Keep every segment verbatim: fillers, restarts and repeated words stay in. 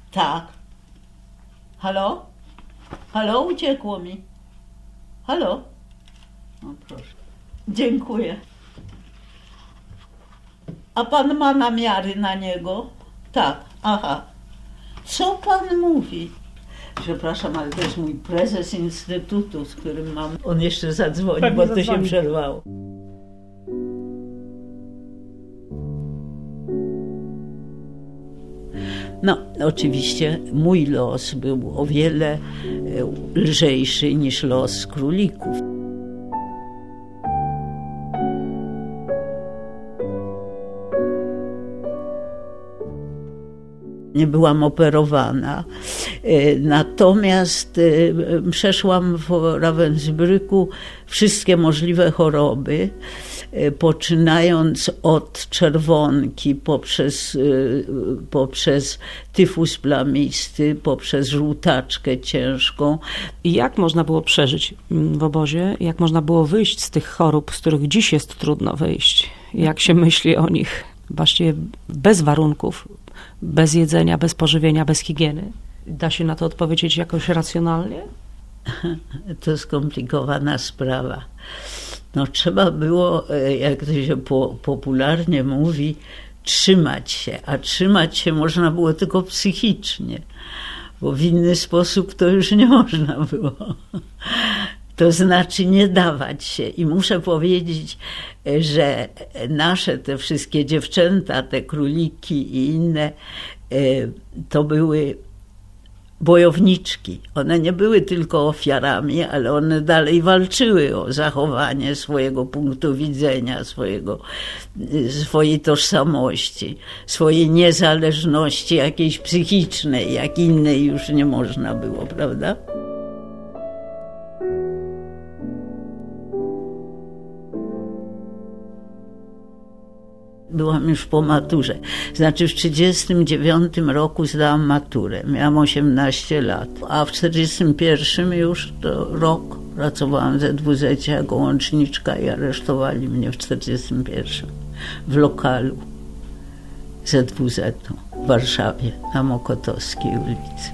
Tak. Halo? Halo, uciekło mi. Halo? O, proszę. Dziękuję. A pan ma namiary na niego? Tak, aha. Co pan mówi? Przepraszam, ale to jest mój prezes instytutu, z którym mam... On jeszcze zadzwoni, Pewnie bo to zadzwoni. się przerwało. No, oczywiście mój los był o wiele lżejszy niż los królików. Nie byłam operowana, natomiast przeszłam w Ravensbrücku wszystkie możliwe choroby, poczynając od czerwonki, poprzez, poprzez tyfus plamisty, poprzez żółtaczkę ciężką. I jak można było przeżyć w obozie? Jak można było wyjść z tych chorób, z których dziś jest trudno wyjść? Jak się myśli o nich właściwie bez warunków, bez jedzenia, bez pożywienia, bez higieny? Da się na to odpowiedzieć jakoś racjonalnie? To skomplikowana sprawa. No, trzeba było, jak to się po, popularnie mówi, trzymać się, a trzymać się można było tylko psychicznie, bo w inny sposób to już nie można było. To znaczy nie dawać się. I muszę powiedzieć, że nasze te wszystkie dziewczęta, te króliki i inne, to były bojowniczki. One nie były tylko ofiarami, ale one dalej walczyły o zachowanie swojego punktu widzenia, swojego, swojej tożsamości, swojej niezależności jakiejś psychicznej, jak innej już nie można było, prawda? Byłam już po maturze. Znaczy w trzydziestym dziewiątym roku zdałam maturę. Miałam osiemnaście lat. A w czterdziestym pierwszym już to rok pracowałam w Z W Z jako łączniczka i aresztowali mnie w czterdziestym pierwszym w lokalu Z W Z-u w Warszawie na Mokotowskiej ulicy.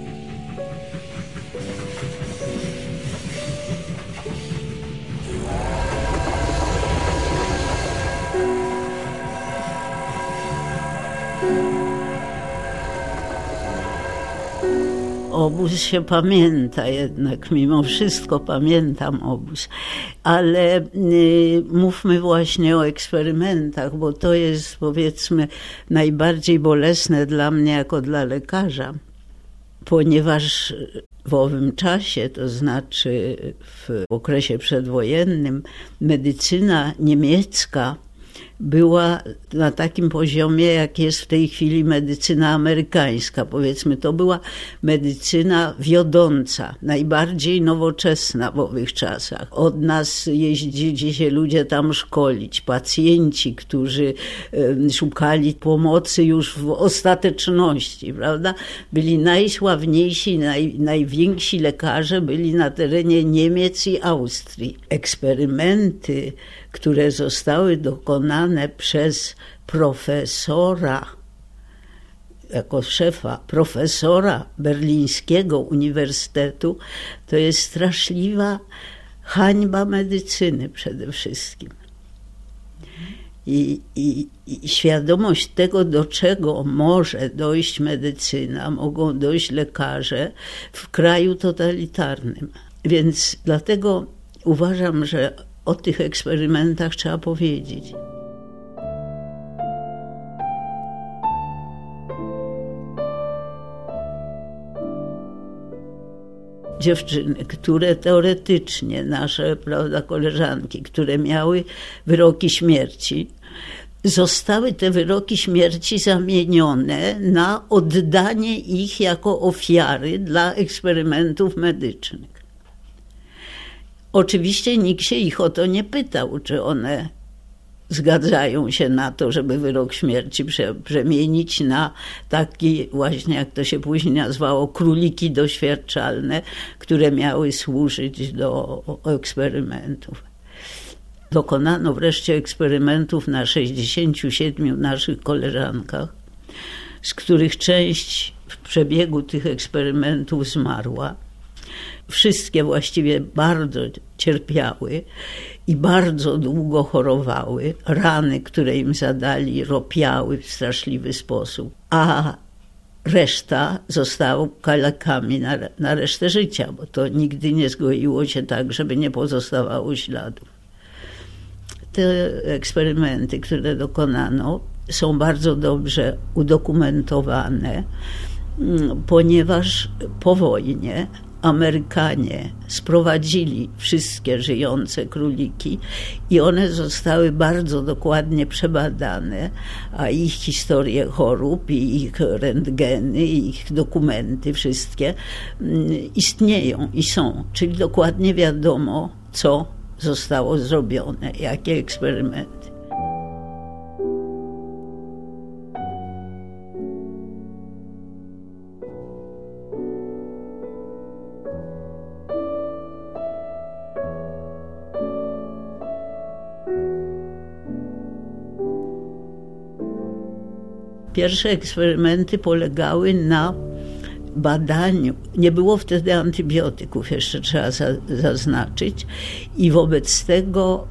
Obóz się pamięta jednak, mimo wszystko pamiętam obóz, ale y, mówmy właśnie o eksperymentach, bo to jest, powiedzmy, najbardziej bolesne dla mnie jako dla lekarza, ponieważ w owym czasie, to znaczy w okresie przedwojennym, medycyna niemiecka była na takim poziomie, jak jest w tej chwili medycyna amerykańska. Powiedzmy, to była medycyna wiodąca, najbardziej nowoczesna w owych czasach. Od nas jeździli się ludzie tam szkolić, pacjenci, którzy szukali pomocy już w ostateczności, prawda? Byli najsławniejsi, naj, najwięksi lekarze byli na terenie Niemiec i Austrii. Eksperymenty, które zostały dokonane przez profesora, jako szefa profesora berlińskiego uniwersytetu, to jest straszliwa hańba medycyny przede wszystkim. I, i, i świadomość tego, do czego może dojść medycyna, mogą dojść lekarze w kraju totalitarnym. Więc dlatego uważam, że o tych eksperymentach trzeba powiedzieć. Dziewczyny, które teoretycznie, nasze, prawda, koleżanki, które miały wyroki śmierci, zostały te wyroki śmierci zamienione na oddanie ich jako ofiary dla eksperymentów medycznych. Oczywiście nikt się ich o to nie pytał, czy one zgadzają się na to, żeby wyrok śmierci prze, przemienić na taki właśnie, jak to się później nazywało, króliki doświadczalne, które miały służyć do eksperymentów. Dokonano wreszcie eksperymentów na sześćdziesięciu siedmiu naszych koleżankach, z których część w przebiegu tych eksperymentów zmarła. Wszystkie właściwie bardzo cierpiały i bardzo długo chorowały. Rany, które im zadali, ropiały w straszliwy sposób, a reszta została kalekami na, na resztę życia, bo to nigdy nie zgoiło się tak, żeby nie pozostawało śladów. Te eksperymenty, które dokonano, są bardzo dobrze udokumentowane, ponieważ po wojnie Amerykanie sprowadzili wszystkie żyjące króliki i one zostały bardzo dokładnie przebadane, a ich historie chorób i ich rentgeny, i ich dokumenty wszystkie istnieją i są. Czyli dokładnie wiadomo, co zostało zrobione, jakie eksperymenty. Pierwsze eksperymenty polegały na badaniu. Nie było wtedy antybiotyków, jeszcze trzeba zaznaczyć. I wobec tego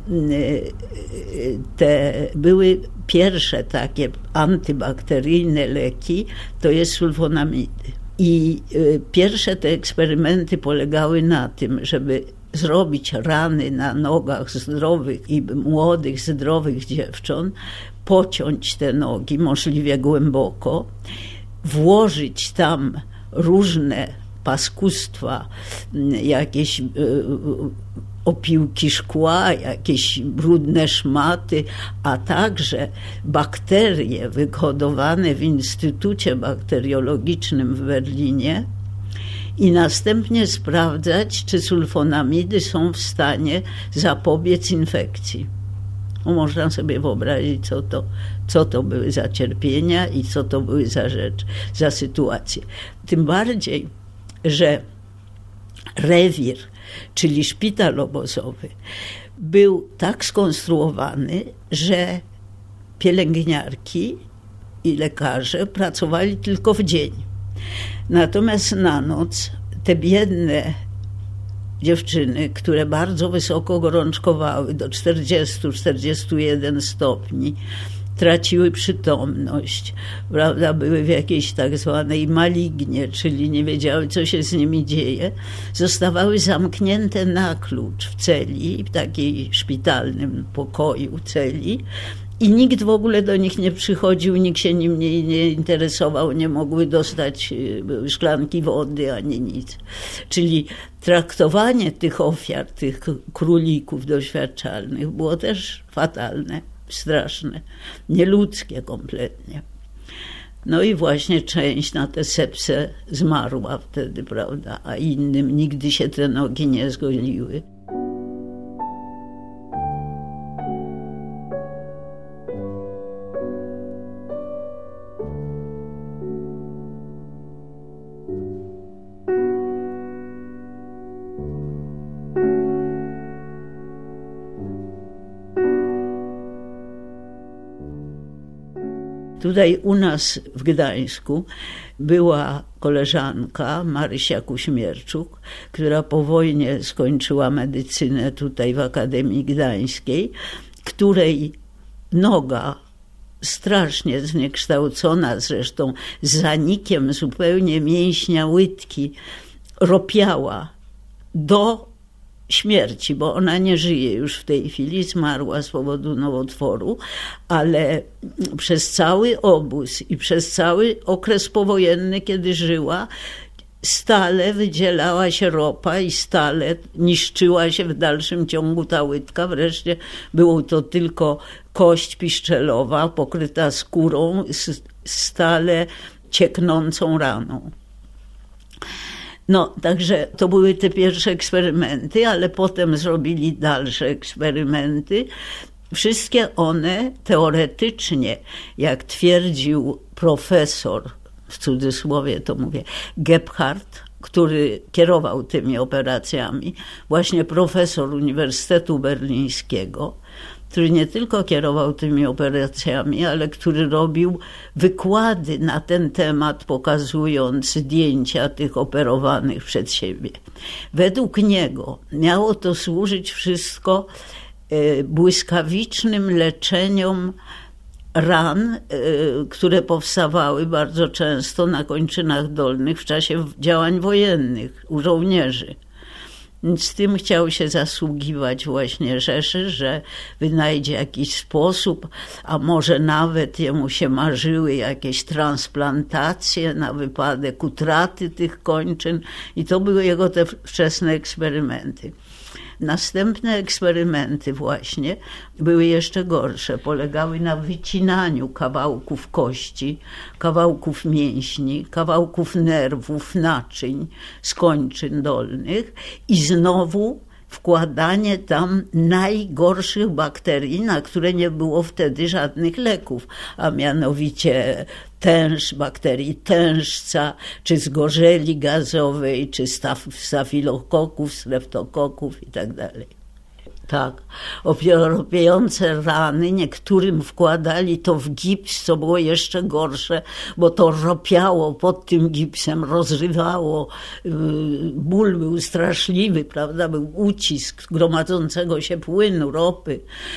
te były pierwsze takie antybakteryjne leki, to jest sulfonamidy. I pierwsze te eksperymenty polegały na tym, żeby zrobić rany na nogach zdrowych i młodych, zdrowych dziewcząt, pociąć te nogi możliwie głęboko, włożyć tam różne paskustwa, jakieś opiłki szkła, jakieś brudne szmaty, a także bakterie wyhodowane w Instytucie Bakteriologicznym w Berlinie i następnie sprawdzać, czy sulfonamidy są w stanie zapobiec infekcji. No, można sobie wyobrazić, co to, co to były za cierpienia i co to były za rzeczy, za sytuacje. Tym bardziej, że rewir, czyli szpital obozowy, był tak skonstruowany, że pielęgniarki i lekarze pracowali tylko w dzień. Natomiast na noc te biedne dziewczyny, które bardzo wysoko gorączkowały, do czterdziestu do czterdziestu jeden stopni, traciły przytomność, prawda, były w jakiejś tak zwanej malignie, czyli nie wiedziały, co się z nimi dzieje, zostawały zamknięte na klucz w celi, w takiej szpitalnym pokoju celi, i nikt w ogóle do nich nie przychodził, nikt się nim nie, nie interesował, nie mogły dostać szklanki wody ani nic. Czyli traktowanie tych ofiar, tych królików doświadczalnych było też fatalne, straszne, nieludzkie kompletnie. No i właśnie część na tę sepsę zmarła wtedy, prawda, a innym nigdy się te nogi nie zgoliły. Tutaj u nas w Gdańsku była koleżanka Marysia Kuśmierczuk, która po wojnie skończyła medycynę tutaj w Akademii Gdańskiej, której noga strasznie zniekształcona, zresztą z zanikiem zupełnie mięśnia łydki, ropiała do śmierci, bo ona nie żyje już w tej chwili, zmarła z powodu nowotworu, ale przez cały obóz i przez cały okres powojenny, kiedy żyła, stale wydzielała się ropa i stale niszczyła się w dalszym ciągu ta łydka. Wreszcie było to tylko kość piszczelowa pokryta skórą z stale cieknącą raną. No, także to były te pierwsze eksperymenty, ale potem zrobili dalsze eksperymenty. Wszystkie one teoretycznie, jak twierdził profesor, w cudzysłowie to mówię, Gebhardt, który kierował tymi operacjami, właśnie profesor Uniwersytetu Berlińskiego, który nie tylko kierował tymi operacjami, ale który robił wykłady na ten temat, pokazując zdjęcia tych operowanych przed siebie. Według niego miało to służyć wszystko błyskawicznym leczeniom ran, które powstawały bardzo często na kończynach dolnych w czasie działań wojennych u żołnierzy. Z tym chciał się zasługiwać właśnie Rzeszy, że wynajdzie jakiś sposób, a może nawet jemu się marzyły jakieś transplantacje na wypadek utraty tych kończyn i to były jego te wczesne eksperymenty. Następne eksperymenty właśnie były jeszcze gorsze. Polegały na wycinaniu kawałków kości, kawałków mięśni, kawałków nerwów, naczyń z kończyn dolnych i znowu wkładanie tam najgorszych bakterii, na które nie było wtedy żadnych leków, a mianowicie tęż, bakterii tężca, czy zgorzeli gazowej, czy staf, stafilokoków, streptokoków i tak dalej. Tak, opiejące rany, niektórym wkładali to w gips, co było jeszcze gorsze, bo to ropiało pod tym gipsem, rozrywało, ból był straszliwy, prawda, był ucisk gromadzącego się płynu, ropy,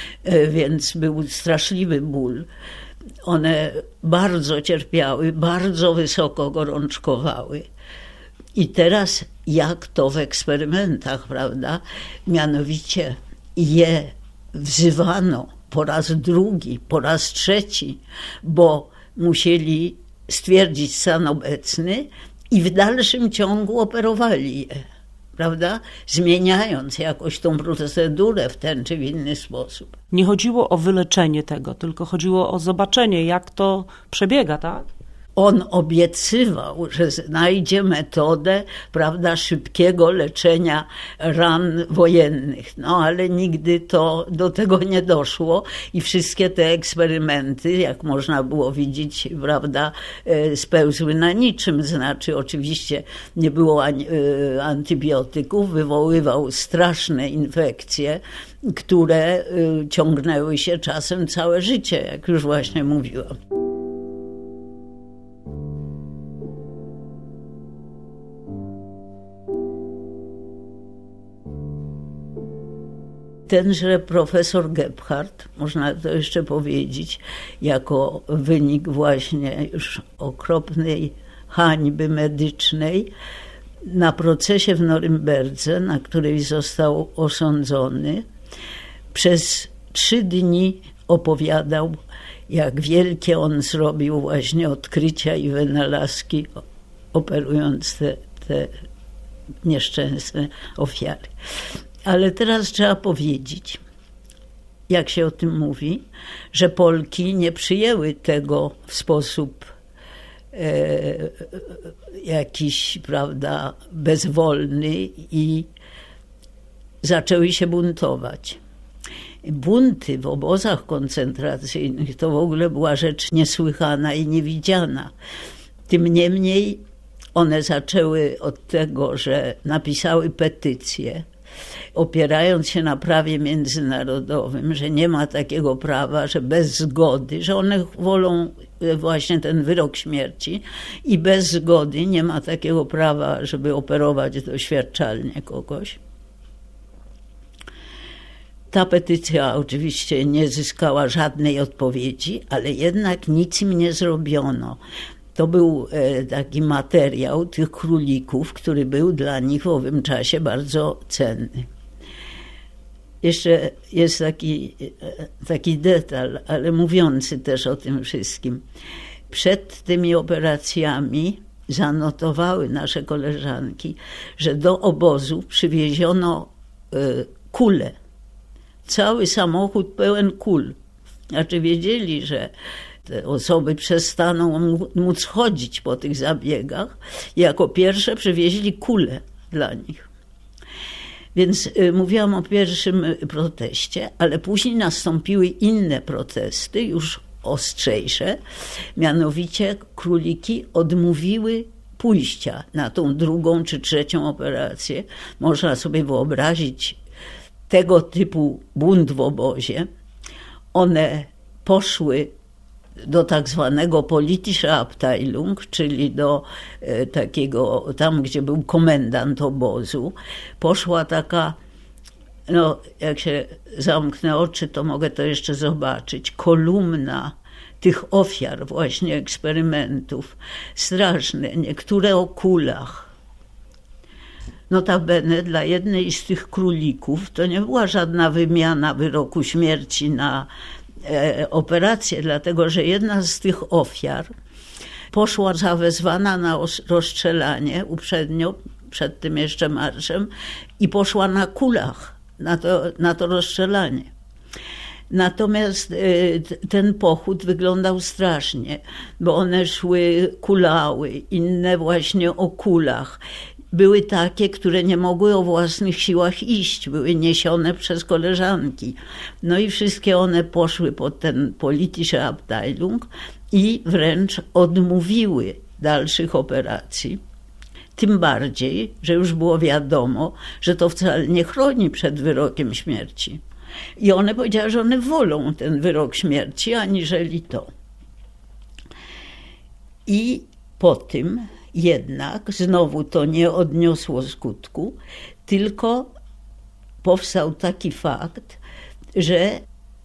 więc był straszliwy ból. One bardzo cierpiały, bardzo wysoko gorączkowały. I teraz jak to w eksperymentach, prawda, mianowicie je wzywano po raz drugi, po raz trzeci, bo musieli stwierdzić stan obecny i w dalszym ciągu operowali je, prawda? Zmieniając jakoś tą procedurę w ten czy w inny sposób. Nie chodziło o wyleczenie tego, tylko chodziło o zobaczenie, jak to przebiega, tak? On obiecywał, że znajdzie metodę, prawda, szybkiego leczenia ran wojennych. No ale nigdy to do tego nie doszło i wszystkie te eksperymenty, jak można było widzieć, prawda, spełzły na niczym. Znaczy oczywiście nie było antybiotyków, wywoływał straszne infekcje, które ciągnęły się czasem całe życie, jak już właśnie mówiłam. Tenże profesor Gebhardt, można to jeszcze powiedzieć, jako wynik właśnie już okropnej hańby medycznej, na procesie w Norymberdze, na której został osądzony, przez trzy dni opowiadał, jak wielkie on zrobił właśnie odkrycia i wynalazki, operując te, te nieszczęsne ofiary. Ale teraz trzeba powiedzieć, jak się o tym mówi, że Polki nie przyjęły tego w sposób e, jakiś, prawda, bezwolny i zaczęły się buntować. Bunty w obozach koncentracyjnych to w ogóle była rzecz niesłychana i niewidziana. Tym niemniej one zaczęły od tego, że napisały petycję, opierając się na prawie międzynarodowym, że nie ma takiego prawa, że bez zgody, że one wolą właśnie ten wyrok śmierci i bez zgody nie ma takiego prawa, żeby operować doświadczalnie kogoś. Ta petycja oczywiście nie zyskała żadnej odpowiedzi, ale jednak nic im nie zrobiono. To był taki materiał tych królików, który był dla nich w owym czasie bardzo cenny. Jeszcze jest taki, taki detal, ale mówiący też o tym wszystkim. Przed tymi operacjami zanotowały nasze koleżanki, że do obozu przywieziono kule. Cały samochód pełen kul. Znaczy wiedzieli, że te osoby przestaną móc chodzić po tych zabiegach. Jako pierwsze przywieźli kule dla nich. Więc y, mówiłam o pierwszym proteście, ale później nastąpiły inne protesty, już ostrzejsze. Mianowicie króliki odmówiły pójścia na tą drugą czy trzecią operację. Można sobie wyobrazić tego typu bunt w obozie. one poszły do tak zwanego politische Abteilung, czyli do e, takiego, tam gdzie był komendant obozu, poszła taka, no jak się zamknę oczy, to mogę to jeszcze zobaczyć, kolumna tych ofiar właśnie eksperymentów, straszne, niektóre o kulach. Notabene dla jednej z tych królików to nie była żadna wymiana wyroku śmierci na e, operację, dlatego że jedna z tych ofiar poszła zawezwana na rozstrzelanie uprzednio, przed tym jeszcze marszem, i poszła na kulach na to, na to rozstrzelanie. Natomiast y, ten pochód wyglądał strasznie, bo one szły, kulały, inne właśnie o kulach. Były takie, które nie mogły o własnych siłach iść, były niesione przez koleżanki. No i wszystkie one poszły pod ten politische Abteilung i wręcz odmówiły dalszych operacji. Tym bardziej, że już było wiadomo, że to wcale nie chroni przed wyrokiem śmierci. I one powiedziały, że one wolą ten wyrok śmierci, aniżeli to. I po tym jednak znowu to nie odniosło skutku, tylko powstał taki fakt, że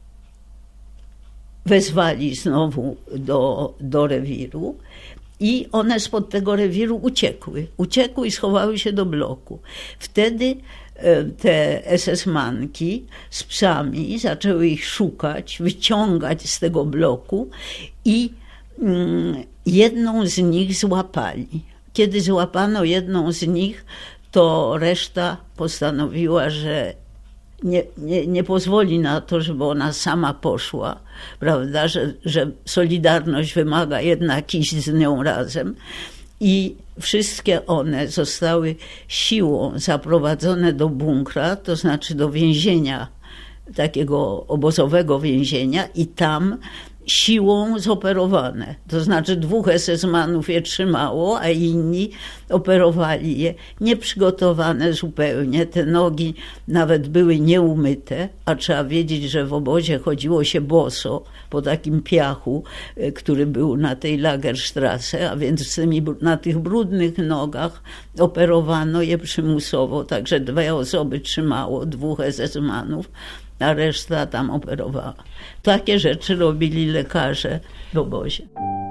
wezwali znowu do, do rewiru i one spod tego rewiru uciekły. Uciekły i schowały się do bloku. Wtedy te esesmanki z psami zaczęły ich szukać, wyciągać z tego bloku i jedną z nich złapali. Kiedy złapano jedną z nich, to reszta postanowiła, że nie, nie, nie pozwoli na to, żeby ona sama poszła, prawda, że, że solidarność wymaga jednak iść z nią razem. I wszystkie one zostały siłą zaprowadzone do bunkra, to znaczy do więzienia, takiego obozowego więzienia, i tam siłą zoperowane. To znaczy dwóch esesmanów je trzymało, a inni operowali je, nieprzygotowane zupełnie. Te nogi nawet były nieumyte, a trzeba wiedzieć, że w obozie chodziło się boso po takim piachu, który był na tej Lagerstrasse, a więc tymi, na tych brudnych nogach operowano je przymusowo, także dwie osoby trzymało, dwóch esesmanów, a reszta tam operowała. Takie rzeczy robili lekarze w obozie.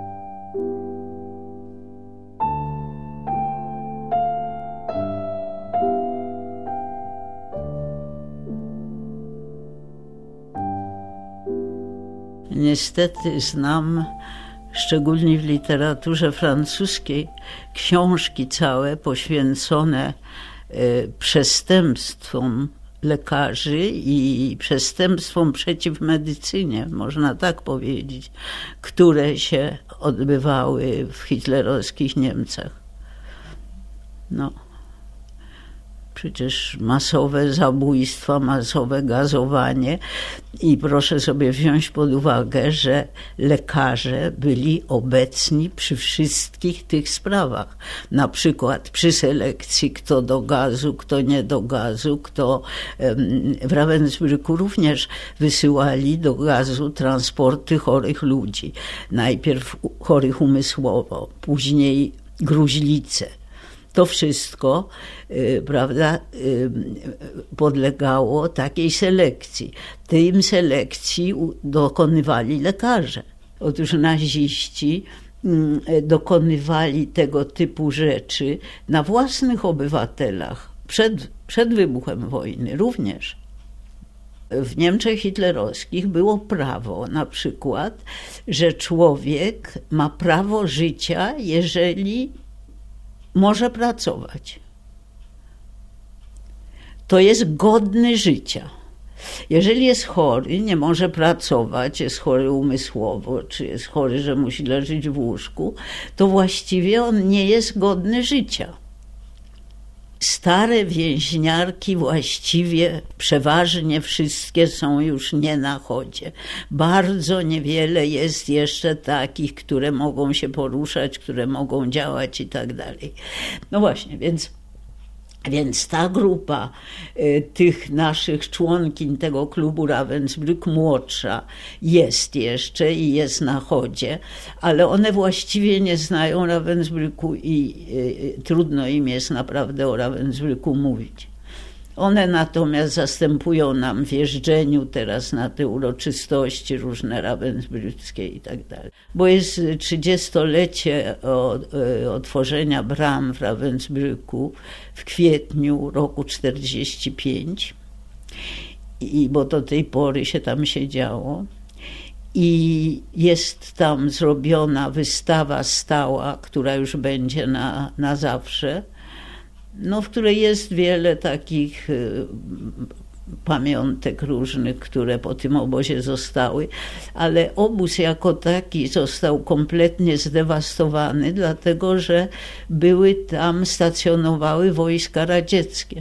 Niestety znam, szczególnie w literaturze francuskiej, książki całe poświęcone y, przestępstwom lekarzy i przestępstwom przeciw medycynie, można tak powiedzieć, które się odbywały w hitlerowskich Niemcach. No, przecież masowe zabójstwa, masowe gazowanie i proszę sobie wziąć pod uwagę, że lekarze byli obecni przy wszystkich tych sprawach. Na przykład przy selekcji, kto do gazu, kto nie do gazu, kto w Ravensbrücku również wysyłali do gazu transporty chorych ludzi. Najpierw chorych umysłowo, później gruźlice. To wszystko, prawda, podlegało takiej selekcji. Tym selekcji dokonywali lekarze. Otóż naziści dokonywali tego typu rzeczy na własnych obywatelach przed, przed wybuchem wojny również. W Niemczech hitlerowskich było prawo na przykład, że człowiek ma prawo życia, jeżeli może pracować. To jest godny życia. Jeżeli jest chory, nie może pracować, jest chory umysłowo, czy jest chory, że musi leżeć w łóżku, to właściwie on nie jest godny życia. Stare więźniarki właściwie przeważnie wszystkie są już nie na chodzie. Bardzo niewiele jest jeszcze takich, które mogą się poruszać, które mogą działać i tak dalej. No właśnie, więc Więc ta grupa y, tych naszych członkiń tego klubu Ravensbrück młodsza jest jeszcze i jest na chodzie, ale one właściwie nie znają Ravensbrücku i y, trudno im jest naprawdę o Ravensbrücku mówić. One natomiast zastępują nam w jeżdżeniu teraz na te uroczystości różne ravensbrückskie i tak dalej. Bo jest trzydziestolecie od otworzenia bram w Ravensbrücku w kwietniu roku czterdziestego piątego, i bo do tej pory się tam siedziało. I jest tam zrobiona wystawa stała, która już będzie na, na zawsze, no, w której jest wiele takich y, pamiątek różnych, które po tym obozie zostały, ale obóz jako taki został kompletnie zdewastowany, dlatego że były tam, stacjonowały wojska radzieckie.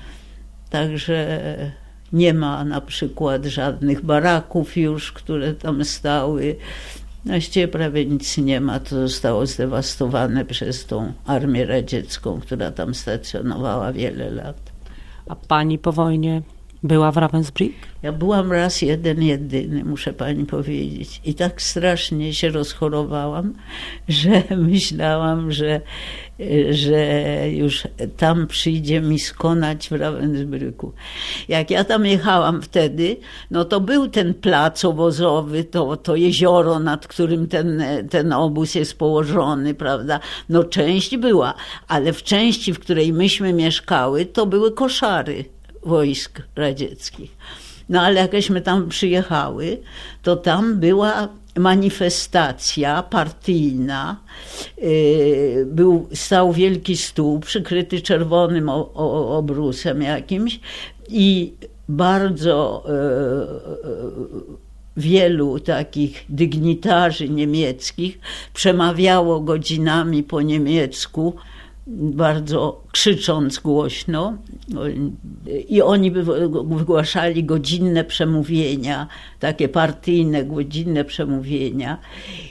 Także nie ma na przykład żadnych baraków już, które tam stały. Właściwie prawie nic nie ma, to zostało zdewastowane przez tą armię radziecką, która tam stacjonowała wiele lat. A pani po wojnie była w Ravensbrück? Ja byłam raz jeden, jedyny, muszę pani powiedzieć. I tak strasznie się rozchorowałam, że myślałam, że, że już tam przyjdzie mi skonać w Ravensbrücku. Jak ja tam jechałam wtedy, no to był ten plac obozowy, to, to jezioro, nad którym ten, ten obóz jest położony, prawda? No część była, ale w części, w której myśmy mieszkały, to były koszary wojsk radzieckich. No ale jakśmy tam przyjechały, to tam była manifestacja partyjna. Był, stał wielki stół przykryty czerwonym o, o, obrusem jakimś i bardzo e, wielu takich dygnitarzy niemieckich przemawiało godzinami po niemiecku, bardzo krzycząc głośno, i oni wygłaszali godzinne przemówienia, takie partyjne, godzinne przemówienia,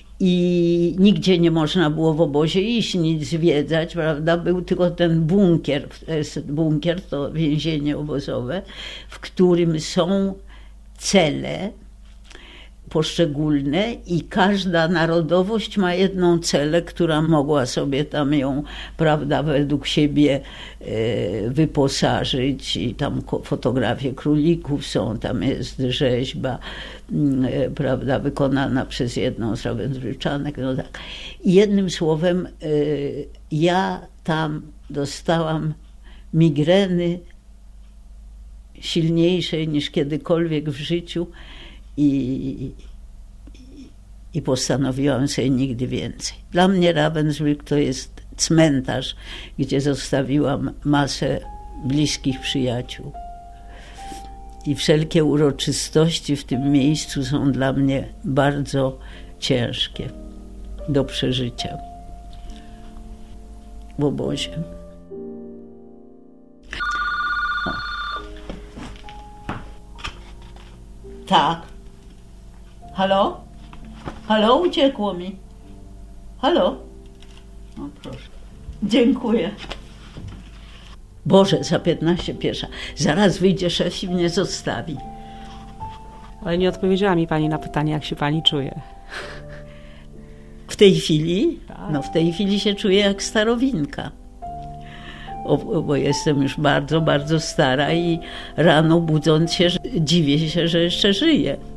i nigdzie nie można było w obozie iść, nic zwiedzać, prawda? Był tylko ten bunkier, bunkier to więzienie obozowe, w którym są cele poszczególne i każda narodowość ma jedną celę, która mogła sobie tam ją, prawda, według siebie e, wyposażyć, i tam fotografie królików są, tam jest rzeźba, e, prawda, wykonana przez jedną z Ravensbrückanek, no tak. I jednym słowem e, ja tam dostałam migreny silniejszej niż kiedykolwiek w życiu. I, i postanowiłam sobie nigdy więcej. Dla mnie Ravensbrück to jest cmentarz, gdzie zostawiłam masę bliskich przyjaciół. I wszelkie uroczystości w tym miejscu są dla mnie bardzo ciężkie do przeżycia w obozie. O. Tak. Halo? Halo? Uciekło mi. Halo? O, proszę. Dziękuję. Boże, za piętnaście pierwsza. Zaraz wyjdzie szef i mnie zostawi. Ale nie odpowiedziała mi pani na pytanie, jak się pani czuje. W tej chwili? No w tej chwili się czuję jak starowinka. O, bo jestem już bardzo, bardzo stara i rano budząc się dziwię się, że jeszcze żyję.